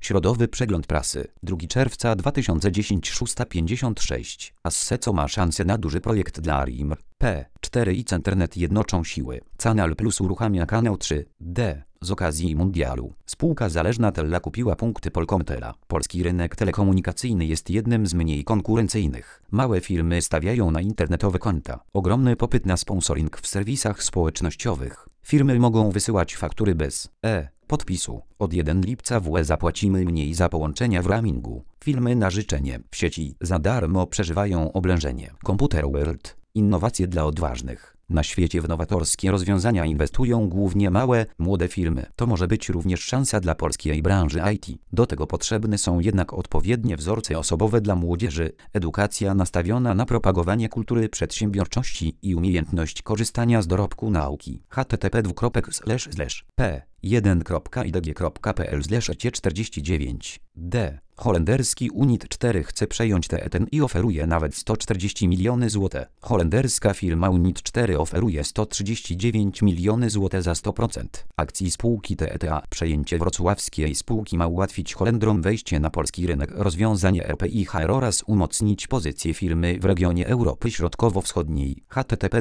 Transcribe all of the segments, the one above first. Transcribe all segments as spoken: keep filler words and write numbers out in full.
Środowy przegląd prasy. drugiego czerwca dwa tysiące dziesiątego, szósta pięćdziesiąt sześć. Asse co ma szansę na duży projekt dla R I M. P cztery i Internet jednoczą siły. Canal Plus uruchamia kanał trzy D. Z okazji mundialu. Spółka zależna Tella kupiła punkty Polkomtela. Polski rynek telekomunikacyjny jest jednym z mniej konkurencyjnych. Małe firmy stawiają na internetowe konta. Ogromny popyt na sponsoring w serwisach społecznościowych. Firmy mogą wysyłać faktury bez e podpisu. Od pierwszego lipca w U E zapłacimy mniej za połączenia w roamingu. Filmy na życzenie w sieci za darmo przeżywają oblężenie. Computer World. Innowacje dla odważnych. Na świecie w nowatorskie rozwiązania inwestują głównie małe, młode firmy. To może być również szansa dla polskiej branży I T. Do tego potrzebne są jednak odpowiednie wzorce osobowe dla młodzieży, edukacja nastawiona na propagowanie kultury przedsiębiorczości i umiejętność korzystania z dorobku nauki. http p jeden kropka i d g kropka p l slash e czterdzieści dziewięć d. Holenderski Unit cztery chce przejąć T E T i oferuje nawet sto czterdzieści miliony złotych. Holenderska firma Unit cztery oferuje sto trzydzieści dziewięć miliony złotych za sto procent akcji spółki T E T A. Przejęcie wrocławskiej spółki ma ułatwić Holendrom wejście na polski rynek, rozwiązanie R P I H R oraz umocnić pozycję firmy w regionie Europy Środkowo-Wschodniej. http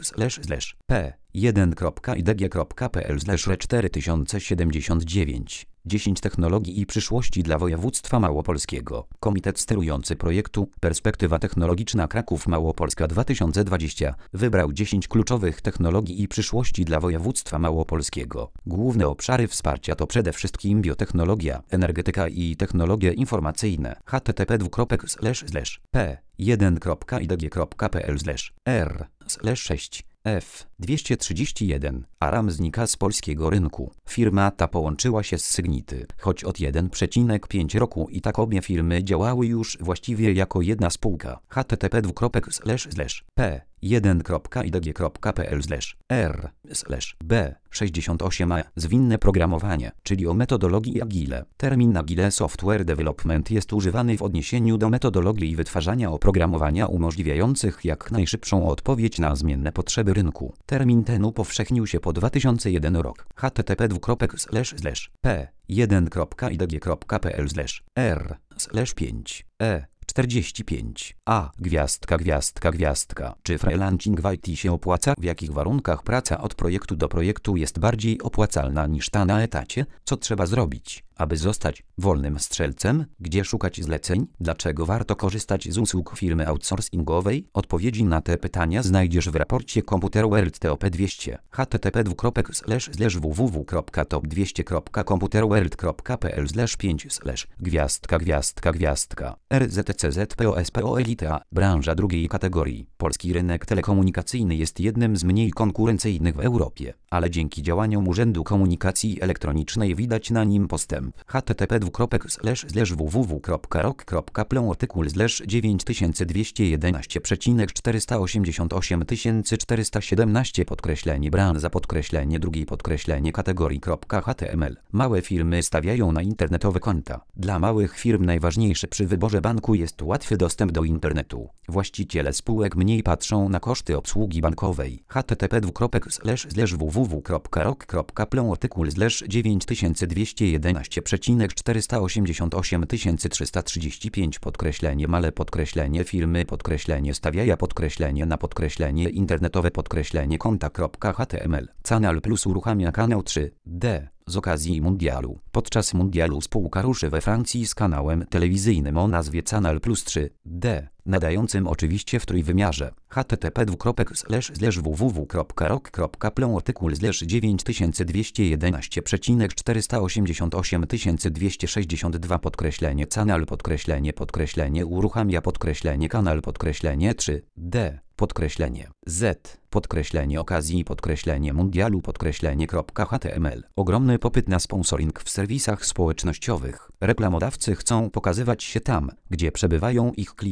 p jeden kropka i d g kropka p l slash e cztery tysiące siedemdziesiąt dziewięć. dziesięć technologii i przyszłości dla województwa małopolskiego. Komitet sterujący projektu Perspektywa Technologiczna Kraków Małopolska dwa tysiące dwadzieścia wybrał dziesięć kluczowych technologii i przyszłości dla województwa małopolskiego. Główne obszary wsparcia to przede wszystkim biotechnologia, energetyka i technologie informacyjne. http p jeden kropka i d g kropka p l slash r slash sześć F dwieście trzydzieści jeden. Aram znika z polskiego rynku. Firma ta połączyła się z Sygnity, choć od jeden przecinek pięć roku i tak obie firmy działały już właściwie jako jedna spółka. http p jeden kropka i d g kropka p l slash r slash b sześćdziesiąt osiem a. Zwinne programowanie, czyli o metodologii Agile. Termin Agile Software Development jest używany w odniesieniu do metodologii wytwarzania oprogramowania umożliwiających jak najszybszą odpowiedź na zmienne potrzeby rynku. Termin ten upowszechnił się po dwa tysiące pierwszy rok. http p jeden kropka i d g kropka p l slash r slash pięć e czterdzieści pięć a. Gwiazdka, gwiazdka, gwiazdka. Czy freelancing w I T się opłaca? W jakich warunkach praca od projektu do projektu jest bardziej opłacalna niż ta na etacie? Co trzeba zrobić, aby zostać wolnym strzelcem? Gdzie szukać zleceń? Dlaczego warto korzystać z usług firmy outsourcingowej? Odpowiedzi na te pytania znajdziesz w raporcie Computer World T O P dwieście. http w w w kropka top dwieście kropka computerworld kropka p l slash pięć slash gwiazdka, gwiazdka, gwiazdka. R Z C Z P O S P O Elita. Branża drugiej kategorii. Polski rynek telekomunikacyjny jest jednym z mniej konkurencyjnych w Europie, ale dzięki działaniom Urzędu Komunikacji Elektronicznej widać na nim postęp. http w w w kropka rok kropka plon artykuł slash dziewięć tysięcy dwieście jedenaście przecinek czterysta osiemdziesiąt osiem tysięcy czterysta siedemnaście podkreślenie branża podkreślenie drugiej podkreślenie kategorii.html. Małe firmy stawiają na internetowe konta. Dla małych firm najważniejsze przy wyborze banku jest łatwy dostęp do internetu. Właściciele spółek mniej patrzą na koszty obsługi bankowej. http w w w kropka rok kropka plon artykuł slash dziewięć tysięcy dwieście jedenaście przecinek czterysta osiemdziesiąt osiem tysięcy trzysta trzydzieści pięć podkreślenie male podkreślenie firmy podkreślenie stawiaja podkreślenie na podkreślenie internetowe podkreślenie konta.html. Canal Plus uruchamia kanał trzy D. Z okazji mundialu. Podczas mundialu spółka ruszy we Francji z kanałem telewizyjnym o nazwie Canal Plus trzy D, nadającym oczywiście w trójwymiarze. http w w w kropka rok kropka plon artykuł slash dziewięć tysięcy dwieście jedenaście przecinek czterysta osiemdziesiąt osiem tysięcy dwieście sześćdziesiąt dwa podkreślenie canal podkreślenie podkreślenie uruchamia podkreślenie kanal podkreślenie trzy D. Podkreślenie Z, podkreślenie okazji, podkreślenie mundialu, podkreślenie .html. Ogromny popyt na sponsoring w serwisach społecznościowych. Reklamodawcy chcą pokazywać się tam, gdzie przebywają ich klienci.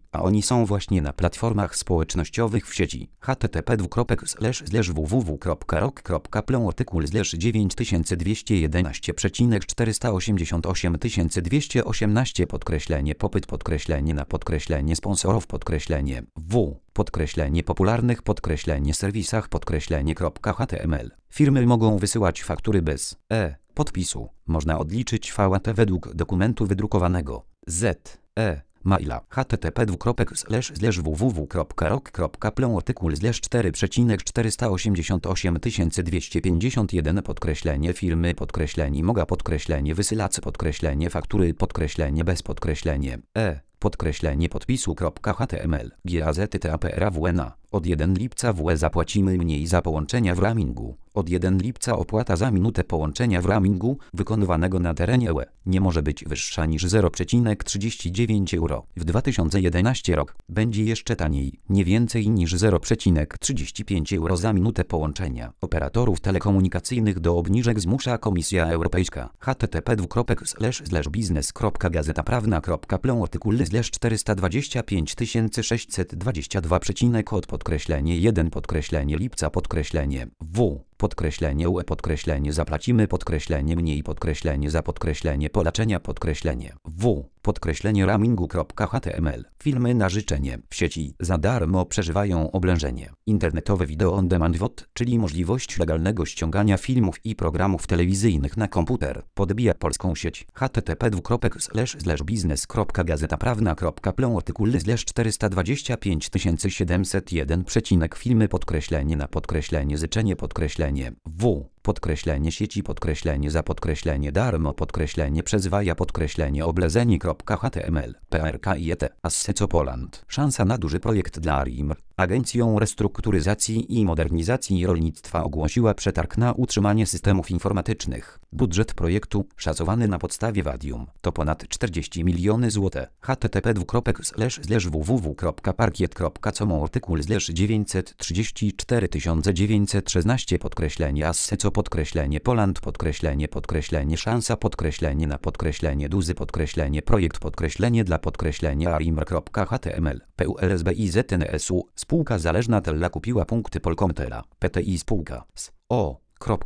a oni są właśnie na platformach społecznościowych w sieci. http dwukropek slash slash www kropka rok kropka plon artykuł slash dziewięć tysięcy dwieście jedenaście przecinek czterysta osiemdziesiąt osiem tysięcy dwieście osiemnaście podkreślenie popyt podkreślenie na podkreślenie sponsorów podkreślenie w podkreślenie popularnych podkreślenie serwisach podkreślenie .html. Firmy mogą wysyłać faktury bez e podpisu. Można odliczyć V A T według dokumentu wydrukowanego. Z E maila http dwukropek slash slash www kropka rok kropka plon artykuł slash cztery przecinek czterysta osiemdziesiąt osiem tysięcy dwieście pięćdziesiąt jeden podkreślenie firmy podkreślenie moga podkreślenie wysylacy podkreślenie faktury podkreślenie bez podkreślenie e podkreślenie podpisu .html gazety.taprawna. Od pierwszego lipca W E zapłacimy mniej za połączenia w roamingu. Od pierwszego lipca opłata za minutę połączenia w roamingu wykonywanego na terenie U E nie może być wyższa niż zero przecinek trzydzieści dziewięć euro. W dwa tysiące jedenastym rok będzie jeszcze taniej, nie więcej niż zero przecinek trzydzieści pięć euro za minutę połączenia. Operatorów telekomunikacyjnych do obniżek zmusza Komisja Europejska. http dwukropek slash slash biznes kropka gazeta prawna kropka plon artykuł slash czterysta dwadzieścia pięć tysięcy sześćset dwadzieścia dwa przecinek od podkreślenie jeden podkreślenie lipca podkreślenie w podkreślenie U E podkreślenie zapłacimy podkreślenie mniej podkreślenie za podkreślenie polaczenia podkreślenie w podkreślenie roamingu.html. Filmy na życzenie w sieci za darmo przeżywają oblężenie. Internetowe Video on Demand V O D, czyli możliwość legalnego ściągania filmów i programów telewizyjnych na komputer, podbija polską sieć. http dwukropek slash slash biznes kropka gazeta prawna kropka plon artykuł slash czterysta dwadzieścia pięć tysięcy siedemset jeden przecinek filmy podkreślenie na podkreślenie życzenie podkreślenie w podkreślenie sieci podkreślenie za podkreślenie darmo podkreślenie przezwaja podkreślenie oblezeni.html P R K I E T Asseco Poland. Szansa na duży projekt dla ARIMR. Agencją Restrukturyzacji i Modernizacji Rolnictwa ogłosiła przetarg na utrzymanie systemów informatycznych. Budżet projektu, szacowany na podstawie Wadium, to ponad czterdzieści milionów złotych. http dwukropek slash slash www kropka parkiet kropka com artykuł slash dziewięćset trzydzieści cztery tysiące dziewięćset szesnaście podkreślenie Asseco podkreślenie Poland podkreślenie podkreślenie szansa podkreślenie na podkreślenie duzy podkreślenie projekt podkreślenie dla podkreślenia arimr.html P U L S B I Z N S U Spółka zależna Tella kupiła punkty Polkomtela. P T I spółka z O.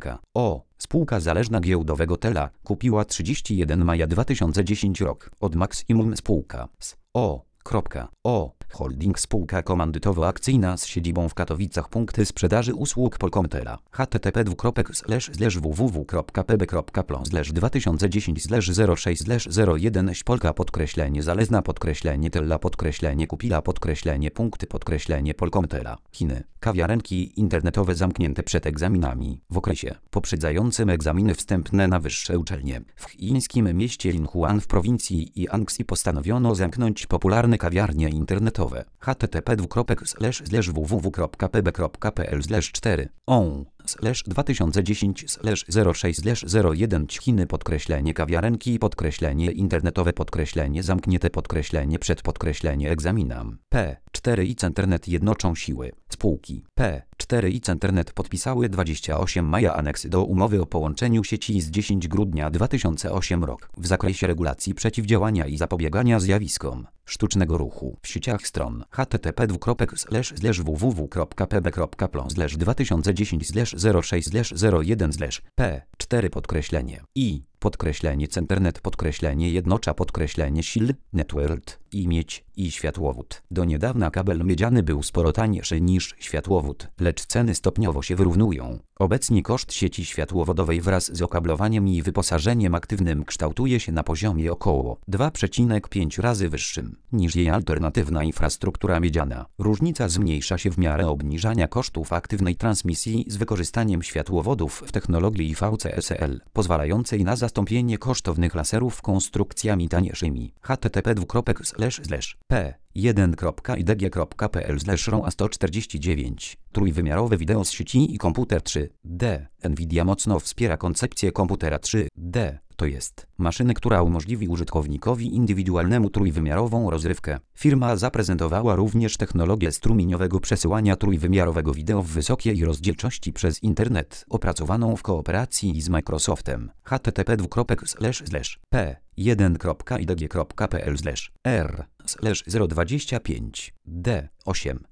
O. Spółka zależna giełdowego Tella kupiła trzydziestego pierwszego maja dwa tysiące dziesiątego rok od Maximum spółka z O. O. Holding spółka komandytowo-akcyjna z siedzibą w Katowicach punkty sprzedaży usług Polkomtela. http dwukropek slash slash www kropka pb kropka plon slash dwa tysiące dziesięć slash zero sześć slash zero jeden Polka podkreślenie zależna podkreślenie Tella podkreślenie kupila podkreślenie punkty podkreślenie Polkomtela. Chiny. Kawiarenki internetowe zamknięte przed egzaminami w okresie poprzedzającym egzaminy wstępne na wyższe uczelnie. W chińskim mieście Linhuan w prowincji Jiangxi postanowiono zamknąć popularne kawiarnie internetowe. http dwukropek slash slash www kropka pb kropka pl slash cztery on slash dwa tysiące dziesięć slash zero sześć slash zero jeden Chiny podkreślenie kawiarenki podkreślenie internetowe podkreślenie zamknięte podkreślenie przed podkreślenie egzaminam. P cztery i Centernet jednoczą siły. Spółki P cztery i Centernet podpisały dwudziestego ósmego maja aneksy do umowy o połączeniu sieci z dziesiątego grudnia dwa tysiące ósmego roku w zakresie regulacji przeciwdziałania i zapobiegania zjawiskom sztucznego ruchu w sieciach stron. http dwukropek slash slash www kropka pb kropka plon slash dwa tysiące dziesięć slash zero sześć slash zero jeden slash P cztery podkreślenie I podkreślenie Centernet podkreślenie jednocza podkreślenie sil network i miedź i światłowód. Do niedawna kabel miedziany był sporo tańszy niż światłowód, lecz ceny stopniowo się wyrównują. Obecnie koszt sieci światłowodowej wraz z okablowaniem i wyposażeniem aktywnym kształtuje się na poziomie około dwa przecinek pięć razy wyższym niż jej alternatywna infrastruktura miedziana. Różnica zmniejsza się w miarę obniżania kosztów aktywnej transmisji z wykorzystaniem światłowodów w technologii V C S L, pozwalającej na zastąpienie kosztownych laserów konstrukcjami tańszymi. http dwukropek slash slash p jeden kropka i d g kropka p l slash rom a sto czterdzieści dziewięć Trójwymiarowe wideo z sieci i komputer trzy D. Nvidia mocno wspiera koncepcję komputera trzy D. To jest maszyny, która umożliwi użytkownikowi indywidualnemu trójwymiarową rozrywkę. Firma zaprezentowała również technologię strumieniowego przesyłania trójwymiarowego wideo w wysokiej rozdzielczości przez internet, opracowaną w kooperacji z Microsoftem. http dwukropek slash slash p jeden kropka i d g kropka p l slash r slash zero dwadzieścia pięć D osiem.